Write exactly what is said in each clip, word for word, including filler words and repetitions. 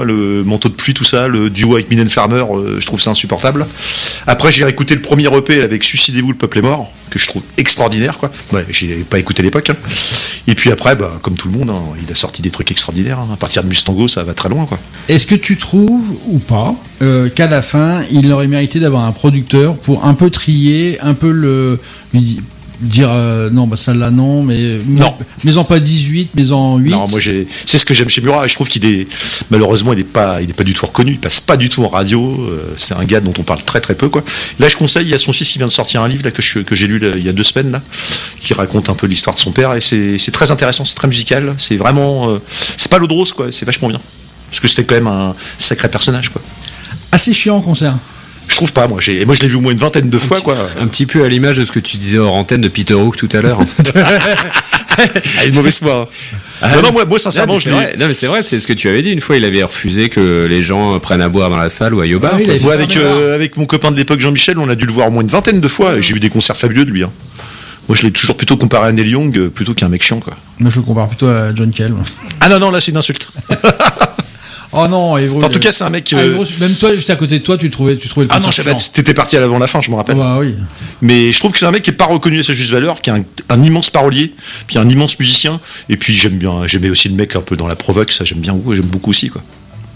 moi, le manteau de pluie, tout ça, le duo avec Mylène Farmer, euh, je trouve ça insupportable. Après, j'ai écouté le premier E P avec Suicidez-vous, le peuple est mort, que je trouve extraordinaire, quoi. Ouais, j'ai pas écouté à l'époque. Hein. Et puis après, bah, comme tout le monde, hein, il a sorti des trucs extraordinaires. Hein. À partir de Mustango, ça va très loin, quoi. Est-ce que tu trouves, ou pas, euh, qu'à la fin, il aurait mérité d'avoir un producteur pour un peu trier, un peu le... lui dire euh, non bah celle-là non mais non. mais en pas dix-huit mais en huit. Non, moi j'ai c'est ce que j'aime chez Murat et je trouve qu'il est malheureusement il est pas il est pas du tout reconnu, il passe pas du tout en radio, euh, c'est un gars dont on parle très très peu quoi. Là je conseille, il y a son fils qui vient de sortir un livre là que je, que j'ai lu là, il y a deux semaines là qui raconte un peu l'histoire de son père et c'est c'est très intéressant, c'est très musical, c'est vraiment euh, c'est pas l'eau de rose quoi, c'est vachement bien. Parce que c'était quand même un sacré personnage quoi. Assez chiant en concert. Je trouve pas, moi. J'ai, moi, je l'ai vu au moins une vingtaine de fois, un quoi. Petit, un petit peu à l'image de ce que tu disais hors antenne de Peter Hook tout à l'heure. Ah, une mauvaise foi. Ah, non, non, moi, moi sincèrement, non, je l'ai... vrai. Non, mais c'est vrai, c'est ce que tu avais dit. Une fois, il avait refusé que les gens prennent à boire dans la salle ou à Yoba. Ah, oui, ouais, avec, euh, avec mon copain de l'époque, Jean-Michel, on a dû le voir au moins une vingtaine de fois. Et j'ai eu des concerts fabuleux de lui. Hein. Moi, je l'ai toujours plutôt comparé à Neil Young plutôt qu'un mec chiant, quoi. Moi, je le compare plutôt à John Cale. Ah non, non, là, c'est une insulte. Oh non, Evru, enfin, en tout cas, c'est un mec. Euh... Ah, Evru, même toi, j'étais à côté de toi, tu trouvais, tu trouvais le Ah non, je sais pas, t'étais parti à l'avant la fin, je me rappelle. Bah oui. Mais je trouve que c'est un mec qui est pas reconnu à sa juste valeur, qui est un, un immense parolier, puis un immense musicien. Et puis j'aime bien, j'aimais aussi le mec un peu dans la provoque, ça j'aime bien, j'aime beaucoup aussi, quoi.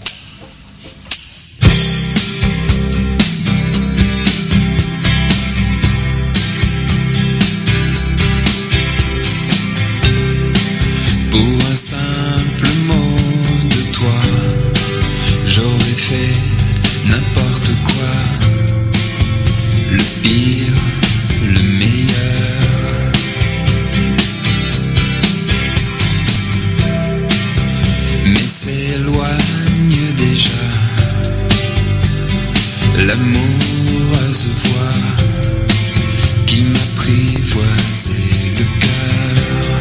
Pour un simple mot de toi, j'aurais fait n'importe quoi, le pire, le meilleur. Mais s'éloigne déjà l'amoureuse voix qui m'apprivoisait le cœur.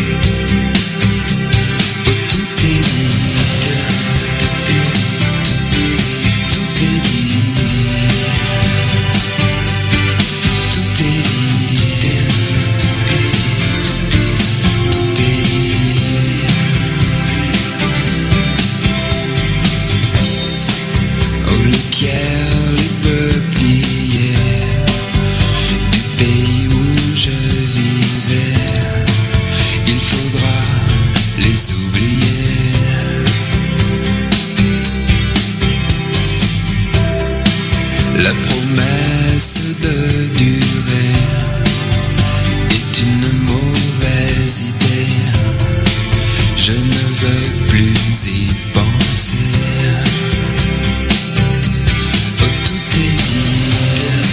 La promesse de durer est une mauvaise idée. Je ne veux plus y penser. Oh, tout est dit,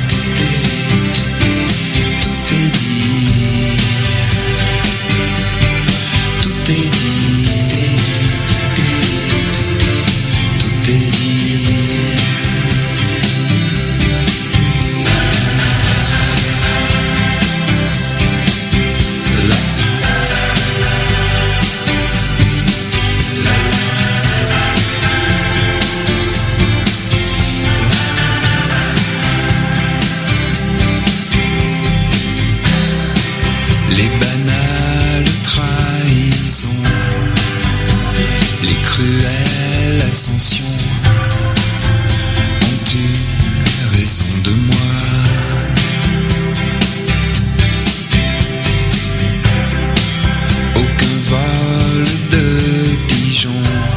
tout est dit, tout est dit, tout est dit. Les banales trahisons, les cruelles ascensions ont eu raison de moi. Aucun vol de pigeons,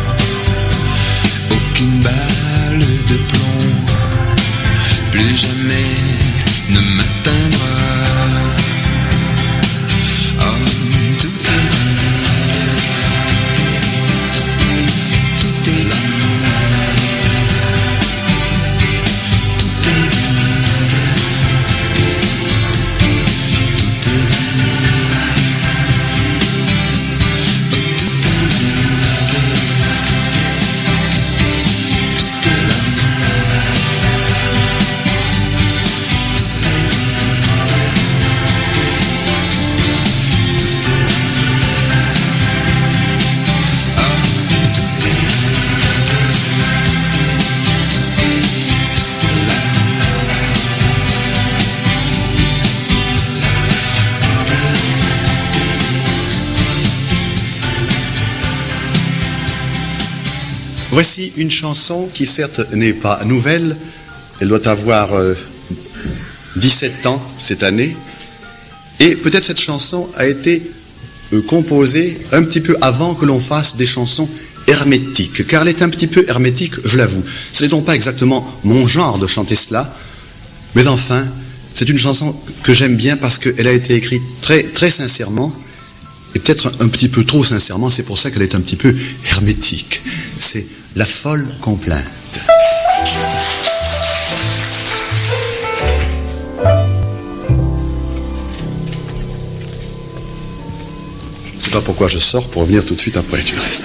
aucune balle de plomb, plus jamais ne m'atteindra. Voici une chanson qui certes n'est pas nouvelle, elle doit avoir euh, dix-sept ans cette année, et peut-être cette chanson a été euh, composée un petit peu avant que l'on fasse des chansons hermétiques, car elle est un petit peu hermétique, je l'avoue. Ce n'est donc pas exactement mon genre de chanter cela, mais enfin, c'est une chanson que j'aime bien parce qu'elle a été écrite très, très sincèrement, et peut-être un petit peu trop sincèrement, c'est pour ça qu'elle est un petit peu hermétique. C'est La folle complainte. Je ne sais pas pourquoi je sors pour revenir tout de suite après, tu restes.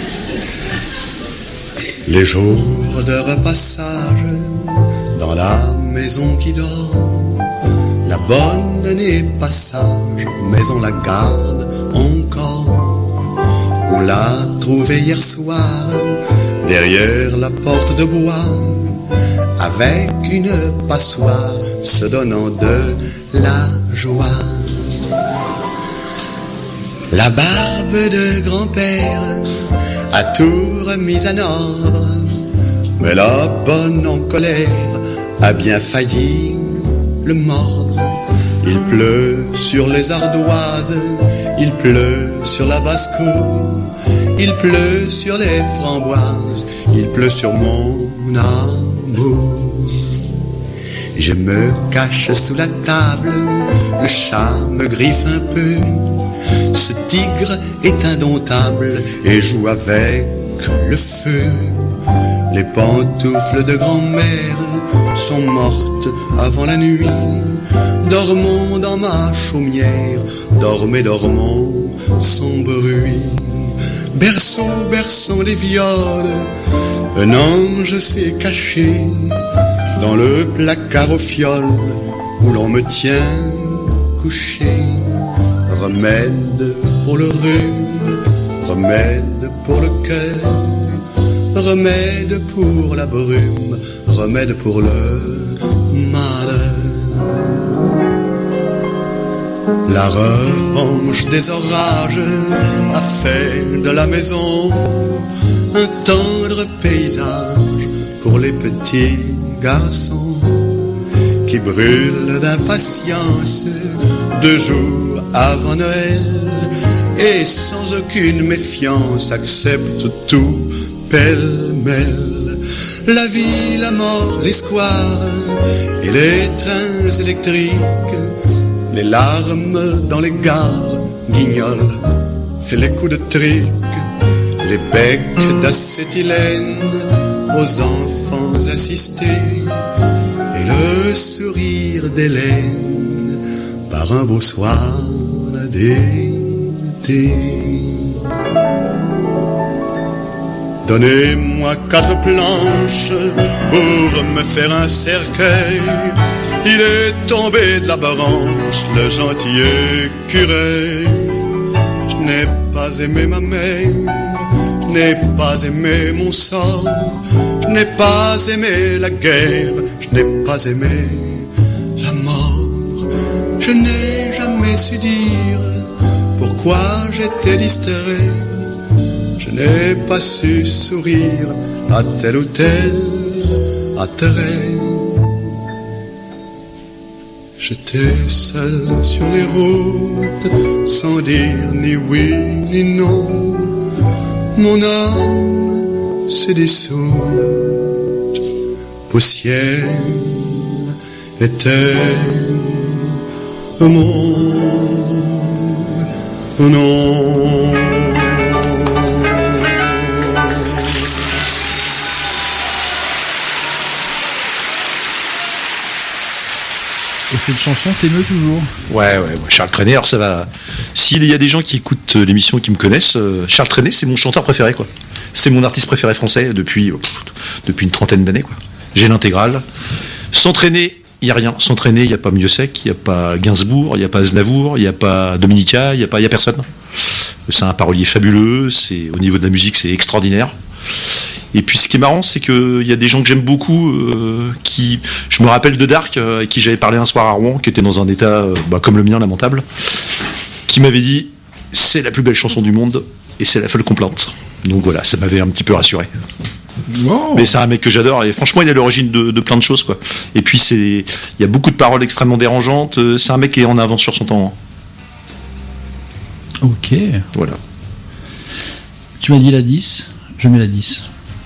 Les jours de repassage dans la maison qui dort, la bonne n'est pas sage, mais on la garde encore. On l'a trouvée hier soir derrière la porte de bois, avec une passoire se donnant de la joie. La barbe de grand-père a tout remis en ordre, mais la bonne en colère a bien failli le mordre. Il pleut sur les ardoises, il pleut sur la basse-cour, il pleut sur les framboises, il pleut sur mon amour. Je me cache sous la table, le chat me griffe un peu. Ce tigre est indomptable et joue avec le feu. Les pantoufles de grand-mère sont mortes avant la nuit. Dormons dans ma chaumière, dormez, dormons sans bruit. Berçons, berçons les violes, un ange s'est caché dans le placard aux fioles où l'on me tient couché. Remède pour le rhume, remède pour le cœur, remède pour la brume, remède pour le malheur. La revanche des orages a fait de la maison un tendre paysage pour les petits garçons qui brûlent d'impatience deux jours avant Noël et sans aucune méfiance acceptent tout pêle-mêle. La vie, la mort, les squares et les trains électriques, les larmes dans les gares, guignols et les coups de trique, les becs d'acétylène aux enfants assistés et le sourire d'Hélène par un beau soir d'été. Donnez-moi quatre planches pour me faire un cercueil. Il est tombé de la branche, le gentil écureuil. Je n'ai pas aimé ma mère, je n'ai pas aimé mon sang, je n'ai pas aimé la guerre, je n'ai pas aimé la mort. Je n'ai jamais su dire pourquoi j'étais distrait. Je n'ai pas su sourire à tel ou tel attrait. J'étais seul sur les routes, sans dire ni oui ni non. Mon âme s'est dissoute, poussière était mon nom. Et cette chanson t'émeut toujours? Ouais, ouais, ouais, Charles Trenet, alors ça va. S'il y a des gens qui écoutent l'émission et qui me connaissent, euh, Charles Trenet, c'est mon chanteur préféré, quoi. C'est mon artiste préféré français depuis, euh, pff, depuis une trentaine d'années, quoi. J'ai l'intégrale. Sans Trenet, il n'y a rien. Sans Trenet, il n'y a pas Miossec, il n'y a pas Gainsbourg, il n'y a pas Aznavour, il n'y a pas Dominica, il n'y a, pas, il y a personne. C'est un parolier fabuleux, c'est, au niveau de la musique, c'est extraordinaire. Et puis ce qui est marrant, c'est qu'il y a des gens que j'aime beaucoup, euh, qui, je me rappelle de Dark, euh, avec qui j'avais parlé un soir à Rouen, qui était dans un état euh, bah, comme le mien, lamentable, qui m'avait dit, c'est la plus belle chanson du monde, et c'est La folle complainte. Donc voilà, ça m'avait un petit peu rassuré. Wow. Mais c'est un mec que j'adore et franchement il est à l'origine de, de plein de choses quoi. Et puis c'est, il y a beaucoup de paroles extrêmement dérangeantes. C'est un mec qui est en avance sur son temps. Ok. Voilà. Tu m'as dit la dix, je mets la dix.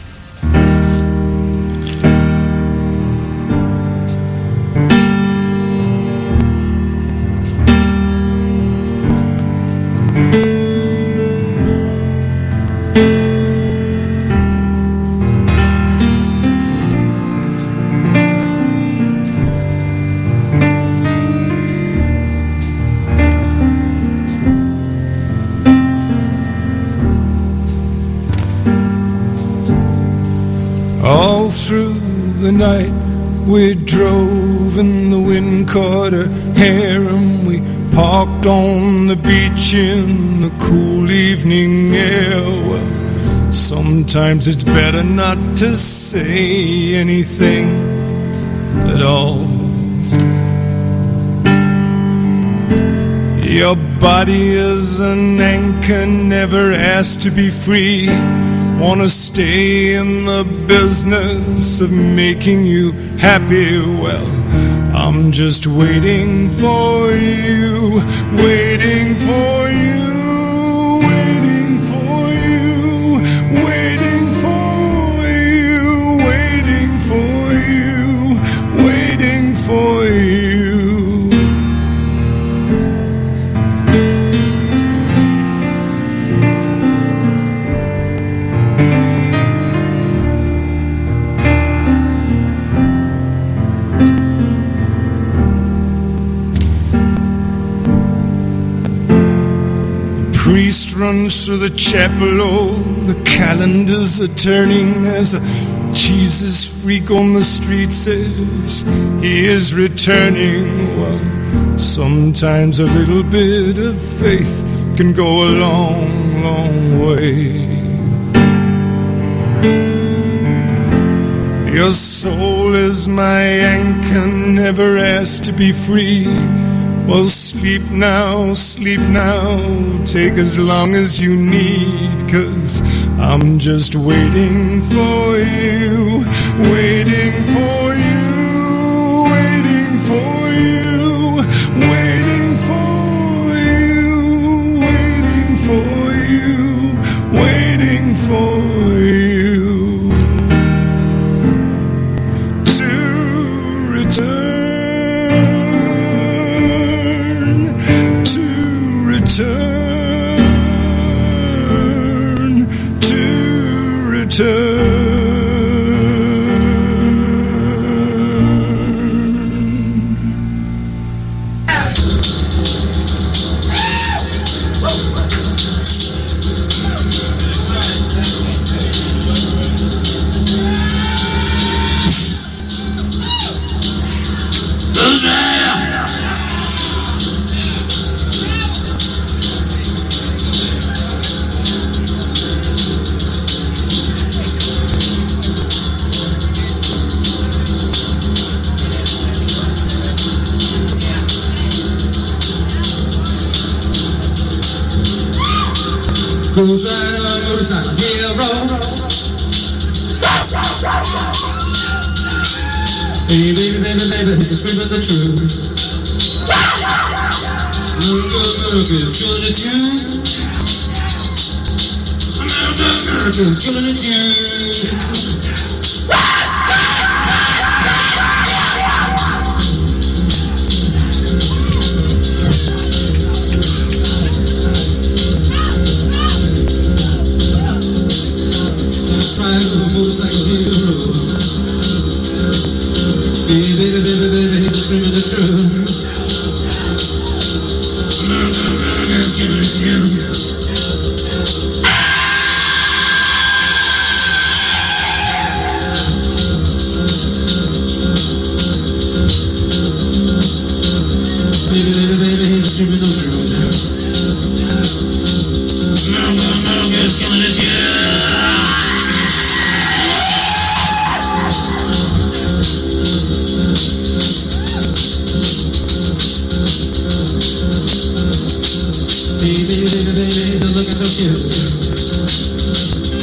All through the night we drove and the wind caught her hair and we parked on the beach in the cool evening air. Well, sometimes it's better not to say anything at all. Your body is an anchor, never asked to be free. Wanna stay in the business of making you happy? Well, I'm just waiting for you, waiting for you, waiting for you, waiting for you, waiting for you, waiting for you. Priest runs through the chapel, oh, the calendars are turning. There's a Jesus freak on the street says he is returning. Well, sometimes a little bit of faith can go a long, long way. Your soul is my anchor, never asked to be free. Well, sleep now, sleep now, take as long as you need, 'cause I'm just waiting for you, waiting for you, waiting for you, waiting for you, waiting for you, waiting for you to return. Return, to return. Who's riding on a motorcycle hero? Baby, baby, baby, baby, he's a scream of the truth. America, America is killing at you. America, America is killing at you. Motorcycle hero. Baby, baby, baby, baby, he's just screaming the truth. America, America is giving it to you. Baby, baby, baby, he's just screaming the truth. America, America is giving it to you. Baby, baby, baby, he's looking so cute.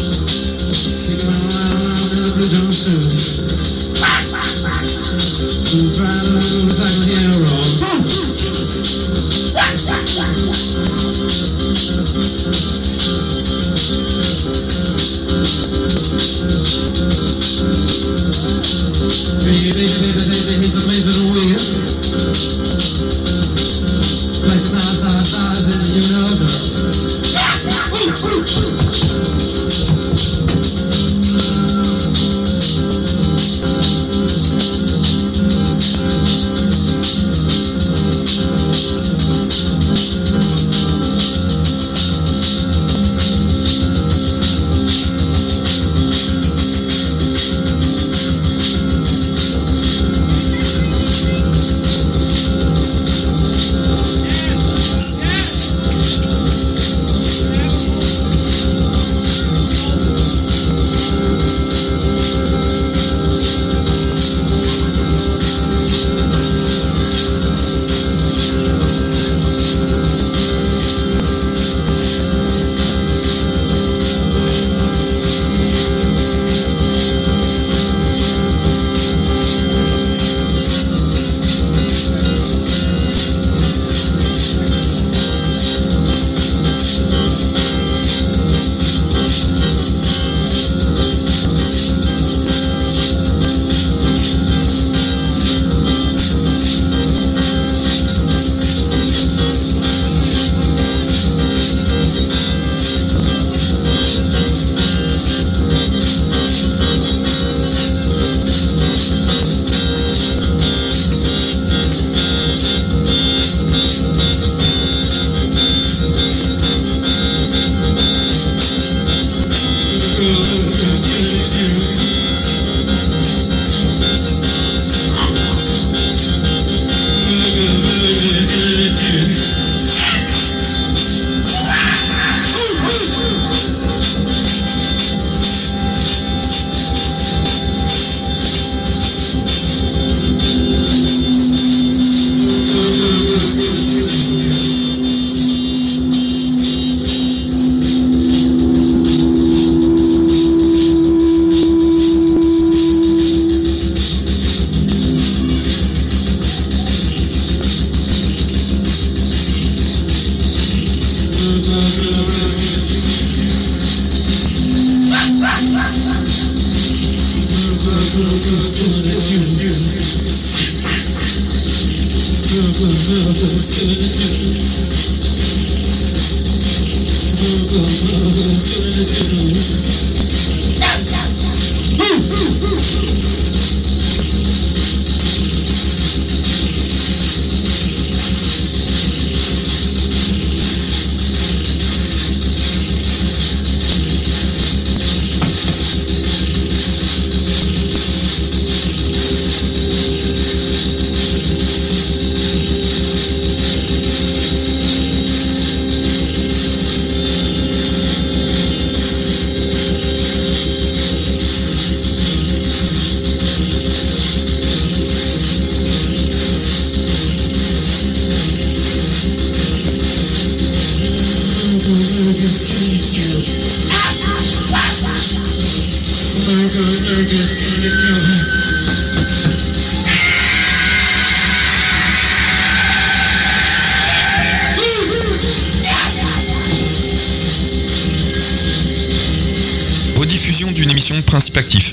Rediffusion d'une émission de Principe Actif.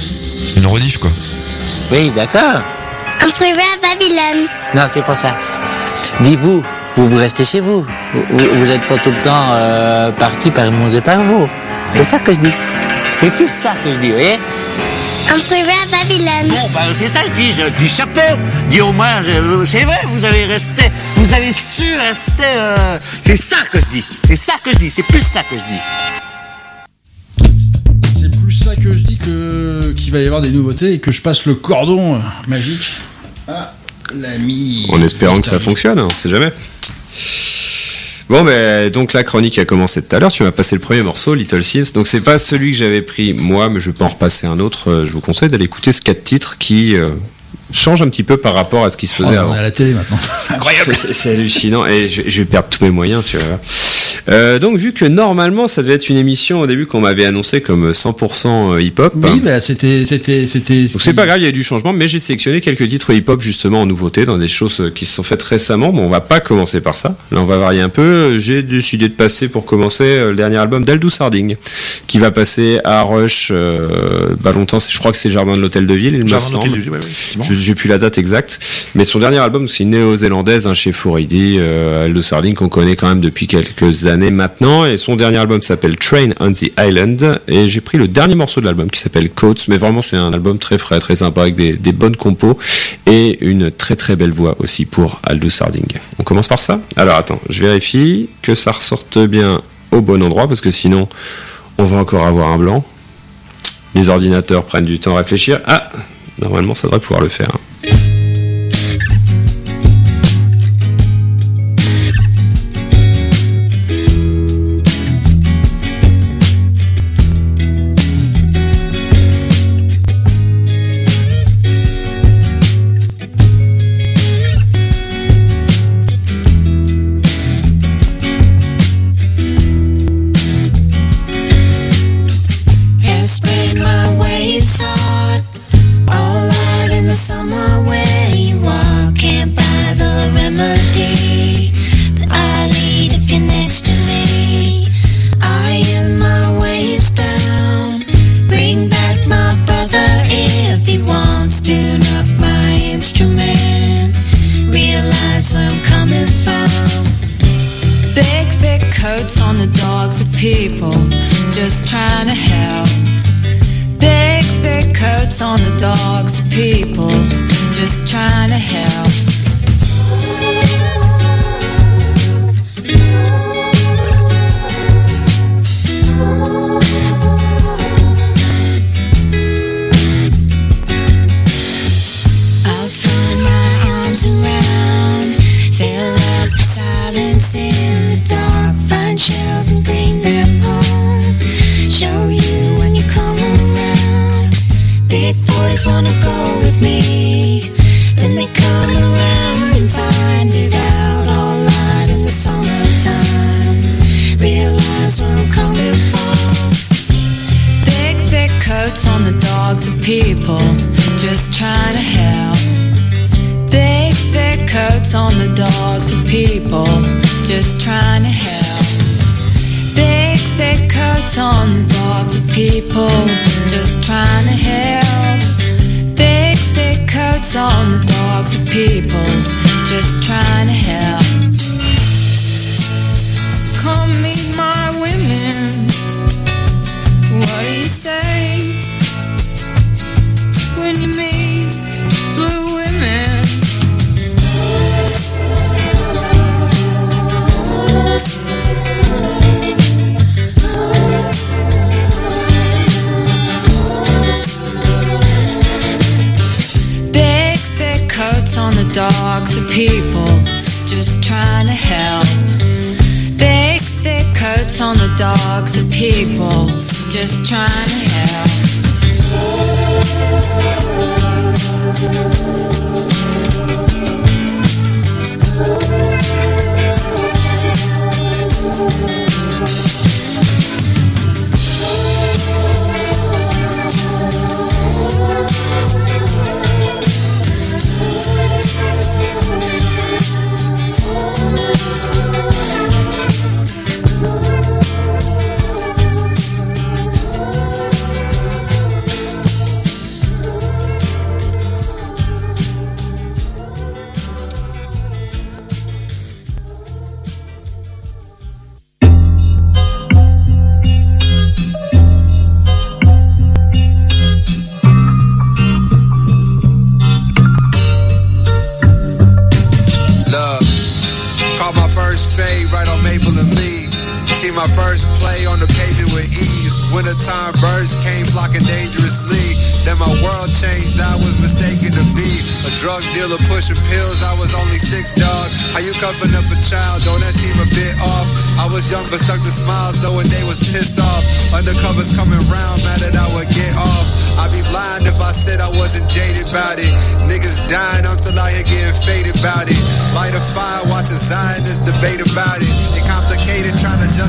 Une rediff, quoi. Oui, d'accord. En privé à Babylone. Non, c'est pas ça. Dis-vous, vous, vous restez chez vous. Vous, vous êtes pas tout le temps euh, parti par mon et par vous. C'est ça que je dis. C'est plus ça que je dis, vous voyez. En privé à Babylone. Bon, ben c'est ça que je dis. Je dis chapeau. Dis au moins, je, c'est vrai, vous avez resté, vous avez su rester. Euh, c'est ça que je dis. C'est ça que je dis. C'est plus ça que je dis. C'est plus ça que je dis que qu'il va y avoir des nouveautés et que je passe le cordon euh, magique à l'ami. En espérant que ça fonctionne, on sait jamais. Bon, ben, donc la chronique a commencé tout à l'heure. Tu m'as passé le premier morceau, Little Sims. Donc c'est pas celui que j'avais pris moi, mais je peux en repasser un autre. Je vous conseille d'aller écouter ce quatre titres qui euh, change un petit peu par rapport à ce qui se faisait oh, avant. On est à la télé maintenant. C'est incroyable. C'est, c'est hallucinant. Et je, je vais perdre tous mes moyens, tu vois. Euh, donc vu que normalement ça devait être une émission au début qu'on m'avait annoncé comme cent pour cent hip-hop. Oui, bah c'était, c'était, c'était. Donc c'est pas grave, il y a du changement, mais j'ai sélectionné quelques titres hip-hop justement en nouveauté dans des choses qui se sont faites récemment. Bon, on va pas commencer par ça. Là, on va varier un peu. J'ai décidé de passer pour commencer le dernier album d'Aldous Harding, qui va passer à Rush. Euh, bah longtemps, je crois que c'est Jardin de l'Hôtel de Ville, il me semble. Ouais, ouais, Je, j'ai plus la date exacte, mais son dernier album, c'est une néo-zélandaise hein, chez four I D, euh, Aldous Harding qu'on connaît quand même depuis quelques années maintenant, et son dernier album s'appelle Train on the Island, et j'ai pris le dernier morceau de l'album qui s'appelle Coats, mais vraiment c'est un album très frais, très sympa avec des, des bonnes compos et une très très belle voix aussi pour Aldous Harding. On commence par ça. Alors attends, je vérifie que ça ressorte bien au bon endroit parce que sinon on va encore avoir un blanc. Les ordinateurs prennent du temps à réfléchir. Ah, normalement ça devrait pouvoir le faire. Light a fire, watch a Zionist debate about it. It complicated trying to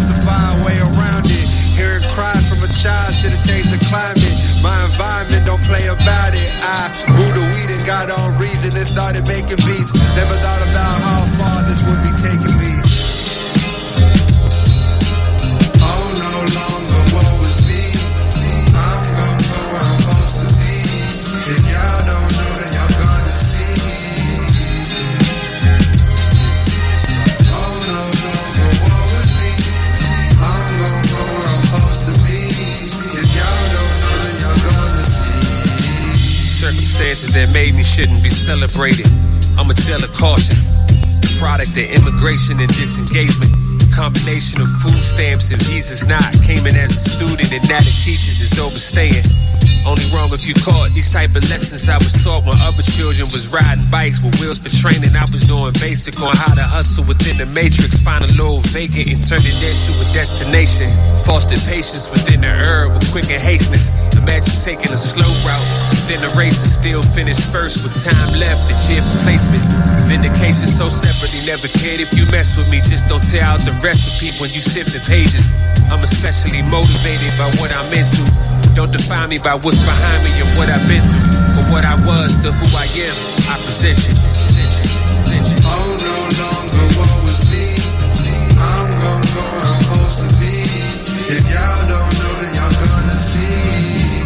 circumstances that made me shouldn't be celebrated. I'm a tale of caution, product of immigration and disengagement. Combination of food stamps and visas not. Came in as a student and now the teachers is overstaying. Only wrong if you caught these type of lessons I was taught when other children was riding bikes with wheels for training. I was doing basic on how to hustle within the matrix, find a little vacant and turn it into a destination. Fostered patience within the herb with quick and hasteness. Imagine taking a slow route within the race and still finish first with time left to cheer for placements. Vindication so separately, never cared if you mess with me. Just don't tear out the recipe when you sift the pages. I'm especially motivated by what I'm into. Don't define me by what's behind me and what I've been through. For what I was to who I am, I present you. Oh, no longer what was me. I'm gonna go where I'm supposed to be. If y'all don't know, then y'all gonna see.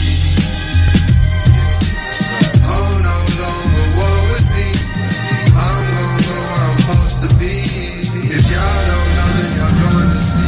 Oh, no longer what was me. I'm gonna go where I'm supposed to be. If y'all don't know, then y'all gonna see.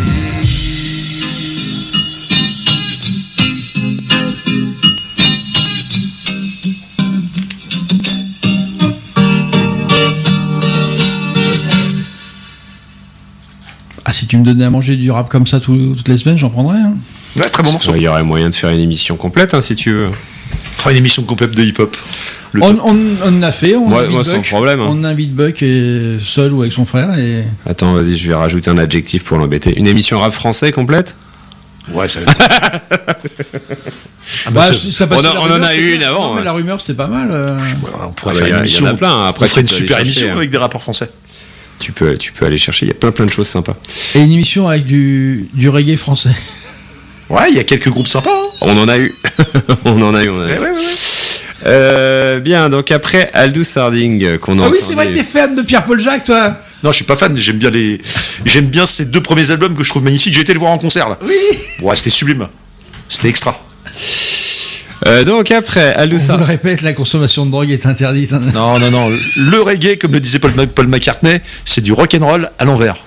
Ah, si tu me donnais à manger du rap comme ça tout- toutes les semaines, j'en prendrais. Hein. Ouais, très bon morceau. Il y aurait moyen de faire une émission complète, hein, si tu veux. Oh, une émission complète de hip-hop. Le On, top. on, on a fait, on Moi- invite moi, sans Buck, problème, hein. on invite Buck et seul ou avec son frère et Attends, vas-y, je vais rajouter un adjectif pour l'embêter. Une émission rap français complète? Ouais, ça. bah, bah, si ça passait on en- la on en rumeur, a c'était eu bien. une avant, Non, mais ouais. la rumeur c'était pas mal. euh. on pourrait Ah bah, faire y a- une y en émission. a plein, hein. Après, on ferait tu une peux aller super chercher, émission hein. avec des rappeurs français. Tu peux, tu peux aller chercher, il y a plein plein de choses sympas. Et une émission avec du, du reggae français. Ouais, il y a quelques groupes sympas. Hein. On en a eu. on en a eu, on en a eu. Ouais, ouais, ouais. Euh, bien, donc après Aldous Harding qu'on a Ah oui, entendu- c'est vrai que t'es fan de Pierre-Paul Jacques, toi. Non, je suis pas fan. J'aime bien les. J'aime bien ces deux premiers albums que je trouve magnifiques. J'ai été le voir en concert là. Oui. Ouais, c'était sublime. C'était extra. Euh, donc après Aldous On vous le Harding. répète, la consommation de drogue est interdite. hein. Non, non, non. Le reggae, comme le disait Paul, Paul McCartney, c'est du rock and roll à l'envers.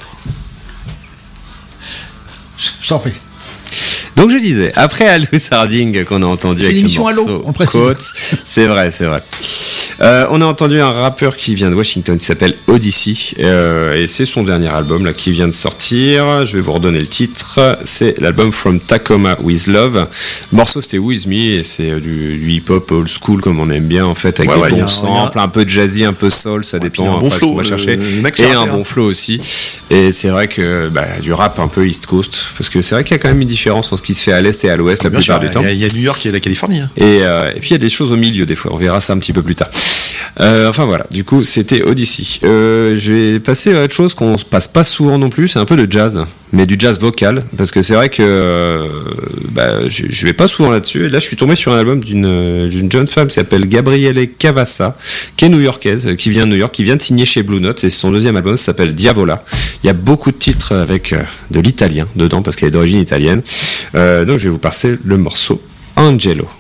Je t'en prie. Donc je disais, après Aldous Harding qu'on a entendu C'est avec le l'émission Allo, morceau on précise. Côte, c'est vrai, c'est vrai. Euh, on a entendu un rappeur qui vient de Washington qui s'appelle Odyssey euh, et c'est son dernier album là qui vient de sortir. Je vais vous redonner le titre. C'est l'album From Tacoma With Love. Le morceau c'était With Me et c'est euh, du, du hip-hop old school comme on aime bien en fait avec Ouais, des ouais, y a bons un- samples, y a un- un peu jazzy, un peu soul, ça puis y a dépend un bon après ce qu'on flow, va le- chercher. le mec, Et c'est un rappeur. bon flow aussi. Et c'est vrai que bah, du rap un peu East Coast parce que c'est vrai qu'il y a quand même une différence entre ce qui se fait à l'est et à l'ouest la Bien plupart sûr, du temps. Il y, a- il y a New York et la Californie. Hein. Et, euh, et puis il y a des choses au milieu des fois, on verra ça un petit peu plus tard. Euh, enfin voilà, du coup c'était Odyssey. Euh, je vais passer à autre chose qu'on se passe pas souvent non plus, c'est un peu de jazz, mais du jazz vocal, parce que c'est vrai que euh, bah, je, je vais pas souvent là-dessus. Et là je suis tombé sur un album d'une d'une jeune femme qui s'appelle Gabriele Cavassa, qui est new-yorkaise, qui vient de New York, qui vient de signer chez Blue Note, et son deuxième album ça s'appelle Diavola. Il y a beaucoup de titres avec euh, de l'italien dedans, parce qu'elle est d'origine italienne. Euh, donc je vais vous passer le morceau Angelo.